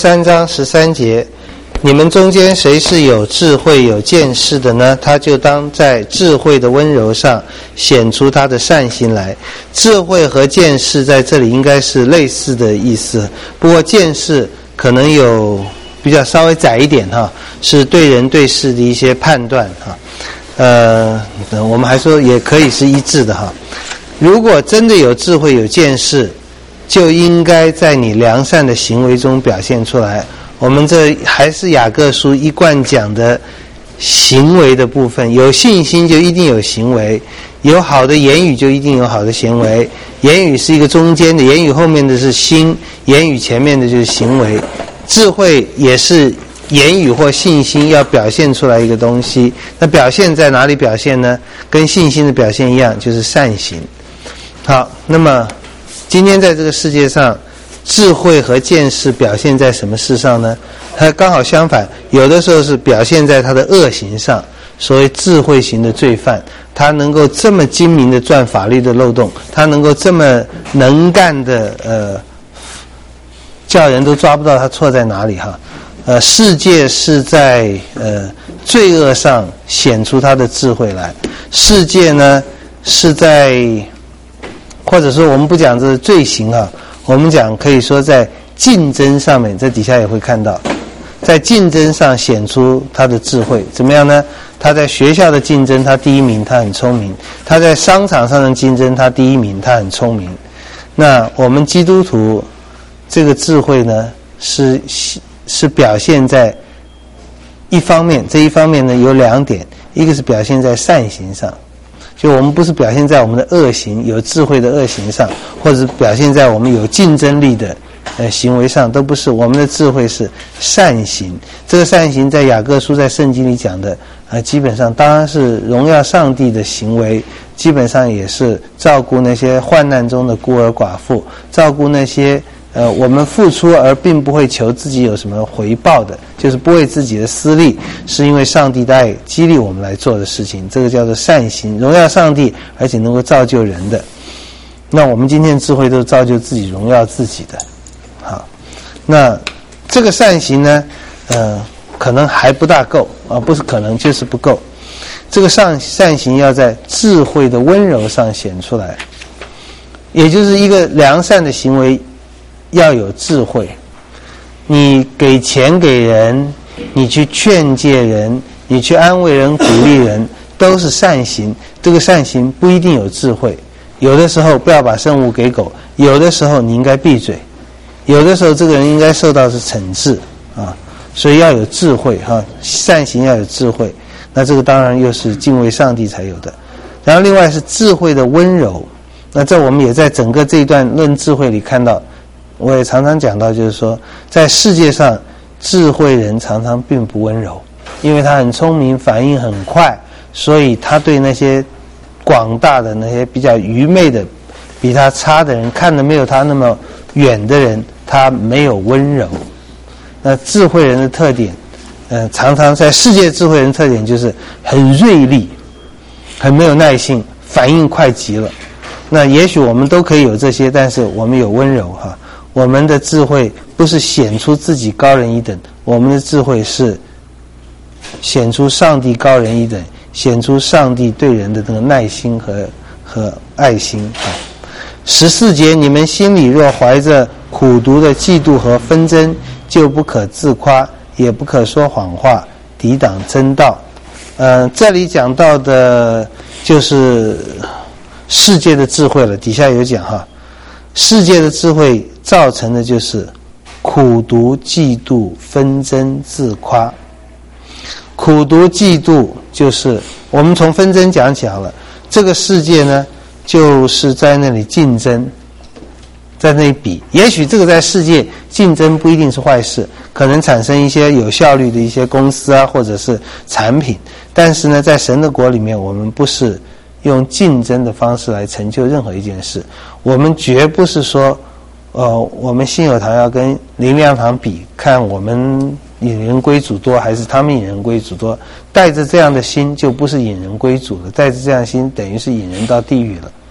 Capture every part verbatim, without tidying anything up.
三章十三节，你们中间谁是有智慧有见识的呢？他就当在智慧的温柔上显出他的善行来。智慧和见识在这里应该是类似的意思，不过见识可能有比较稍微窄一点哈，是对人对事的一些判断哈。呃，我们还说也可以是一致的哈。如果真的有智慧有见识，就应该在你良善的行为中表现出来。我们这还是雅各书一贯讲的行为的部分，有信心就一定有行为，有好的言语就一定有好的行为。言语是一个中间的，言语后面的是心，言语前面的就是行为。智慧也是言语或信心要表现出来一个东西，那表现在哪里表现呢？跟信心的表现一样，就是善行。好，那么今天在这个世界上，智慧和见识表现在什么事上呢？它刚好相反，有的时候是表现在他的恶行上。所谓智慧型的罪犯，他能够这么精明的钻法律的漏洞，他能够这么能干的呃，叫人都抓不到他错在哪里哈。呃，世界是在呃罪恶上显出他的智慧来，世界呢是在，或者说我们不讲这是罪行啊，我们讲可以说在竞争上面，在底下也会看到，在竞争上显出他的智慧。怎么样呢？他在学校的竞争他第一名，他很聪明；他在商场上的竞争他第一名，他很聪明。那我们基督徒这个智慧呢，是是表现在一方面，这一方面呢有两点，一个是表现在善行上，就我们不是表现在我们的恶行，有智慧的恶行上，或者是表现在我们有竞争力的呃行为上，都不是。我们的智慧是善行，这个善行在雅各书在圣经里讲的呃基本上当然是荣耀上帝的行为，基本上也是照顾那些患难中的孤儿寡妇，照顾那些呃，我们付出而并不会求自己有什么回报的，就是不为自己的私利，是因为上帝的爱激励我们来做的事情，这个叫做善行，荣耀上帝，而且能够造就人的。那我们今天的智慧都是造就自己、荣耀自己的。好，那这个善行呢，呃，可能还不大够啊，不是可能就是不够。这个善善行要在智慧的温柔上显出来，也就是一个良善的行为。要有智慧，你给钱给人，你去劝诫人，你去安慰人鼓励人，都是善行。这个善行不一定有智慧，有的时候不要把圣物给狗，有的时候你应该闭嘴，有的时候这个人应该受到是惩治啊，所以要有智慧哈，善行要有智慧，那这个当然又是敬畏上帝才有的。然后另外是智慧的温柔，那这我们也在整个这一段论智慧里看到，我也常常讲到，就是说在世界上智慧人常常并不温柔，因为他很聪明，反应很快，所以他对那些广大的那些比较愚昧的比他差的人，看得没有他那么远的人，他没有温柔。那智慧人的特点呃，常常在世界智慧人的特点就是很锐利，很没有耐性，反应快极了。那也许我们都可以有这些，但是我们有温柔哈。我们的智慧不是显出自己高人一等，我们的智慧是显出上帝高人一等，显出上帝对人的这个耐心和和爱心啊。十四节，你们心里若怀着苦毒的嫉妒和纷争，就不可自夸，也不可说谎话，抵挡真道。呃，这里讲到的就是世界的智慧了，底下有讲哈，世界的智慧造成的就是苦毒、嫉妒、纷争、自夸。苦毒、嫉妒就是我们从纷争讲起好了。这个世界呢，就是在那里竞争，在那里比。也许这个在世界竞争不一定是坏事，可能产生一些有效率的一些公司啊，或者是产品。但是呢，在神的国里面，我们不是用竞争的方式来成就任何一件事。我们绝不是说呃，我们信友堂要跟灵粮堂比，看我们引人归主多还是他们引人归主多。带着这样的心就不是引人归主了，带着这样的心等于是引人到地狱了。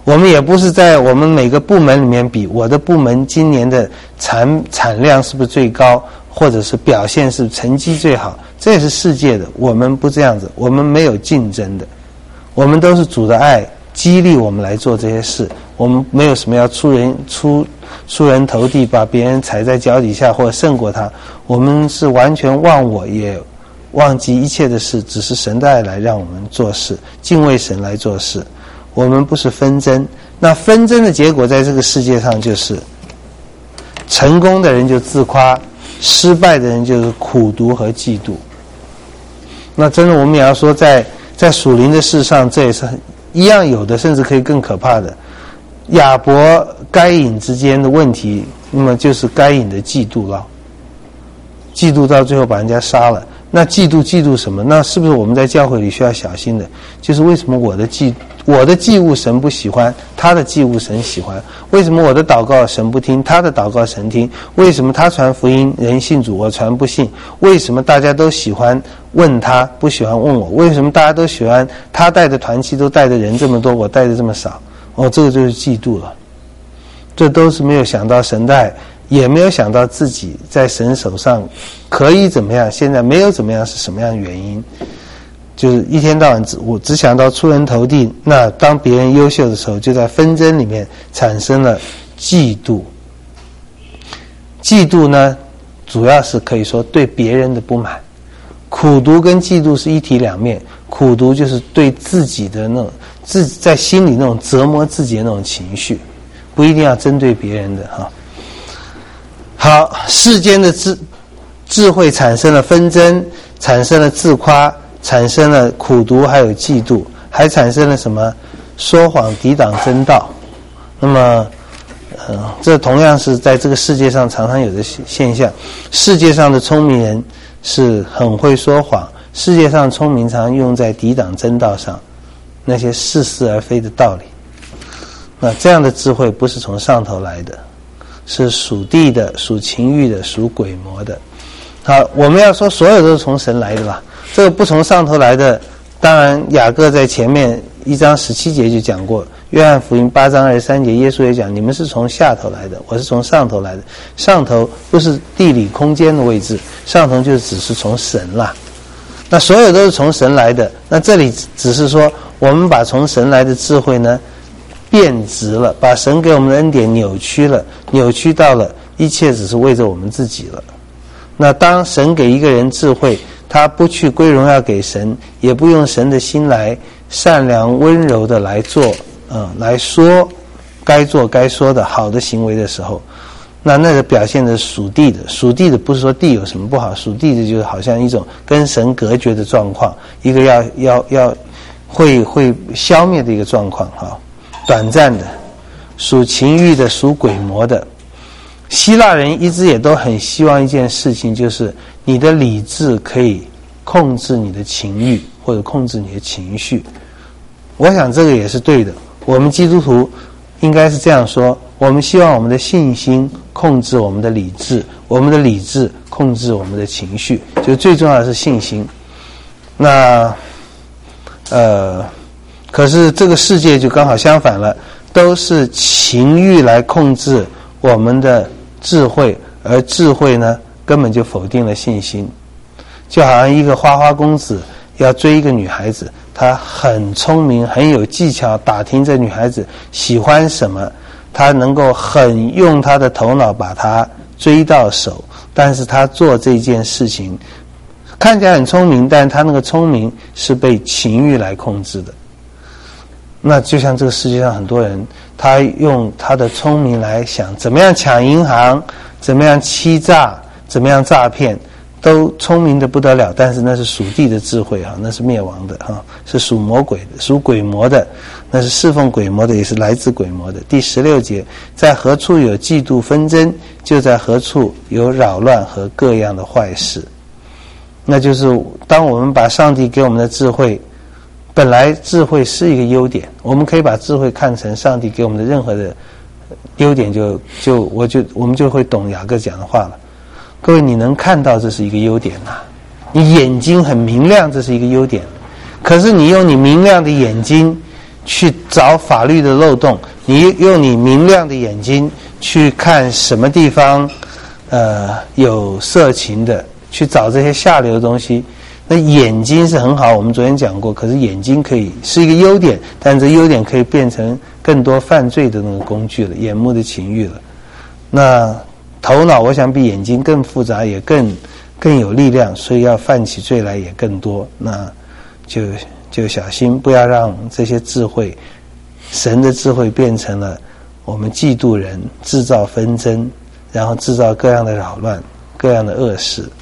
我们也不是在我们每个部门里面比，我的部门今年的产产量是不是最高，或者是表现是成绩最好，这也是世界的。我们不这样子，我们没有竞争的，我们都是主的爱激励我们来做这些事，我们没有什么要出人出出人头地，把别人踩在脚底下或者胜过他，我们是完全忘我，也忘记一切的事，只是神的爱来让我们做事，敬畏神来做事。我们不是纷争，那纷争的结果在这个世界上就是成功的人就自夸，失败的人就是苦毒和嫉妒。那真的我们也要说在在属灵的事上，这也是一样有的，甚至可以更可怕的。亚伯该隐之间的问题，那么就是该隐的嫉妒了，嫉妒到最后把人家杀了。那嫉妒嫉妒什么？那是不是我们在教会里需要小心的？就是为什么我的祭我的祭物神不喜欢，他的祭物神喜欢？为什么我的祷告神不听，他的祷告神听？为什么他传福音人信主，我传不信？为什么大家都喜欢问他，不喜欢问我？为什么大家都喜欢他带的团契都带的人这么多，我带的这么少？哦，这个就是嫉妒了。这都是没有想到神的爱，也没有想到自己在神手上可以怎么样，现在没有怎么样是什么样的原因，就是一天到晚只我只想到出人头地。那当别人优秀的时候，就在纷争里面产生了嫉妒。嫉妒呢，主要是可以说对别人的不满。苦毒跟嫉妒是一体两面，苦毒就是对自己的那种自己在心里那种折磨自己的那种情绪，不一定要针对别人的哈。好，世间的智智慧产生了纷争，产生了自夸，产生了苦毒，还有嫉妒，还产生了什么？说谎抵挡真道。那么呃，这同样是在这个世界上常常有的现象。世界上的聪明人是很会说谎，世界上聪明常用在抵挡真道上，那些似是而非的道理。那这样的智慧不是从上头来的，是属地的，属情欲的，属鬼魔的。好，我们要说所有都是从神来的吧，这个不从上头来的，当然雅各在前面一章十七节就讲过，约翰福音八章二十三节耶稣也讲，你们是从下头来的，我是从上头来的。上头不是地理空间的位置，上头就只是从神啦。那所有都是从神来的，那这里只是说我们把从神来的智慧呢变质了，把神给我们的恩典扭曲了，扭曲到了一切只是为着我们自己了。那当神给一个人智慧，他不去归荣耀给神，也不用神的心来善良温柔的来做嗯，来说该做该说的好的行为的时候，那那个表现的属地的，属地的不是说地有什么不好，属地的就是好像一种跟神隔绝的状况，一个要要要会会消灭的一个状况哈，短暂的，属情欲的，属鬼魔的。希腊人一直也都很希望一件事情，就是你的理智可以控制你的情欲，或者控制你的情绪。我想这个也是对的，我们基督徒应该是这样说，我们希望我们的信心控制我们的理智，我们的理智控制我们的情绪，就最重要的是信心。那呃，可是这个世界就刚好相反了，都是情欲来控制我们的智慧，而智慧呢根本就否定了信心。就好像一个花花公子要追一个女孩子，他很聪明很有技巧，打听这女孩子喜欢什么，他能够很用他的头脑把她追到手，但是他做这件事情看起来很聪明，但他那个聪明是被情欲来控制的。那就像这个世界上很多人，他用他的聪明来想怎么样抢银行，怎么样欺诈，怎么样诈骗，都聪明的不得了，但是那是属地的智慧哈，那是灭亡的哈，是属魔鬼的，属鬼魔的，那是侍奉鬼魔的，也是来自鬼魔的。第十六节，在何处有嫉妒纷争，就在何处有扰乱和各样的坏事。那就是当我们把上帝给我们的智慧，本来智慧是一个优点，我们可以把智慧看成上帝给我们的任何的优点，就就我就我们就会懂雅各讲的话了。各位，你能看到这是一个优点啊，你眼睛很明亮，这是一个优点。可是你用你明亮的眼睛去找法律的漏洞，你用你明亮的眼睛去看什么地方呃有色情的，去找这些下流的东西。那眼睛是很好，我们昨天讲过，可是眼睛可以是一个优点，但这优点可以变成更多犯罪的那个工具了，眼目的情欲了。那头脑我想比眼睛更复杂，也更更有力量，所以要犯起罪来也更多。那就就小心，不要让这些智慧，神的智慧变成了我们嫉妒人，制造纷争，然后制造各样的扰乱，各样的恶事。